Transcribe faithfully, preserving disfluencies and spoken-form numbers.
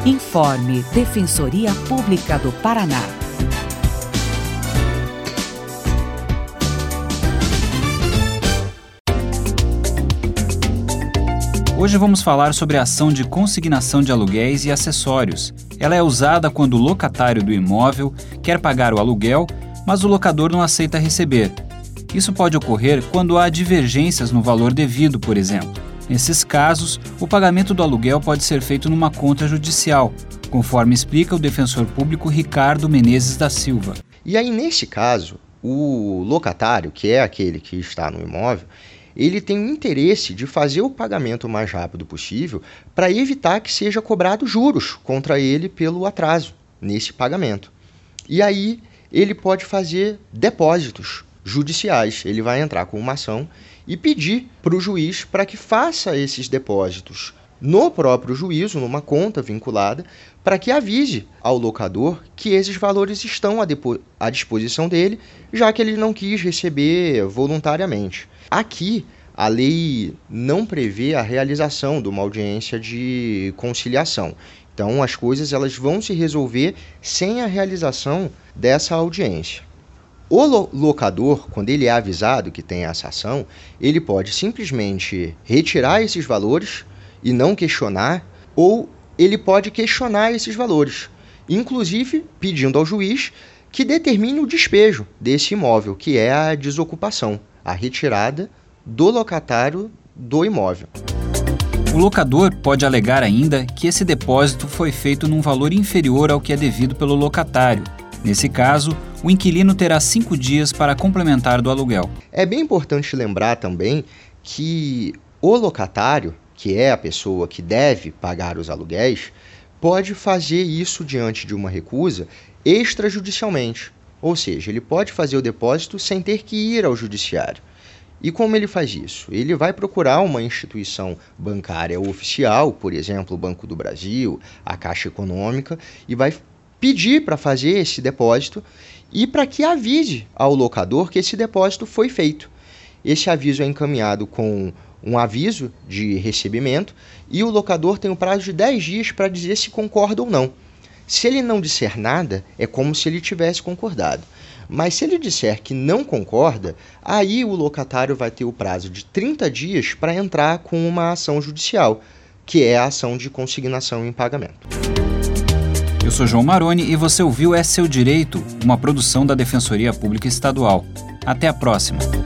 Informe Defensoria Pública do Paraná. Hoje vamos falar sobre a ação de consignação de aluguéis e acessórios. Ela é usada quando o locatário do imóvel quer pagar o aluguel, mas o locador não aceita receber. Isso pode ocorrer quando há divergências no valor devido, por exemplo. Nesses casos, o pagamento do aluguel pode ser feito numa conta judicial, conforme explica o defensor público Ricardo Menezes da Silva. E aí, nesse caso, o locatário, que é aquele que está no imóvel, ele tem o interesse de fazer o pagamento o mais rápido possível para evitar que seja cobrado juros contra ele pelo atraso nesse pagamento. E aí ele pode fazer depósitos judiciais. Ele vai entrar com uma ação e pedir para o juiz para que faça esses depósitos no próprio juízo, numa conta vinculada, para que avise ao locador que esses valores estão à, depo- à disposição dele, já que ele não quis receber voluntariamente. Aqui, a lei não prevê a realização de uma audiência de conciliação. Então, as coisas elas vão se resolver sem a realização dessa audiência. O lo- locador, quando ele é avisado que tem essa ação, ele pode simplesmente retirar esses valores e não questionar, ou ele pode questionar esses valores, inclusive pedindo ao juiz que determine o despejo desse imóvel, que é a desocupação, a retirada do locatário do imóvel. O locador pode alegar ainda que esse depósito foi feito num valor inferior ao que é devido pelo locatário. Nesse caso, o inquilino terá cinco dias para complementar do aluguel. É bem importante lembrar também que o locatário, que é a pessoa que deve pagar os aluguéis, pode fazer isso diante de uma recusa extrajudicialmente. Ou seja, ele pode fazer o depósito sem ter que ir ao judiciário. E como ele faz isso? Ele vai procurar uma instituição bancária oficial, por exemplo, o Banco do Brasil, a Caixa Econômica, e vai pedir para fazer esse depósito e para que avise ao locador que esse depósito foi feito. Esse aviso é encaminhado com um aviso de recebimento e o locador tem o prazo de dez dias para dizer se concorda ou não. Se ele não disser nada, é como se ele tivesse concordado. Mas se ele disser que não concorda, aí o locatário vai ter o prazo de trinta dias para entrar com uma ação judicial, que é a ação de consignação em pagamento. Eu sou João Maroni e você ouviu É Seu Direito, uma produção da Defensoria Pública Estadual. Até a próxima!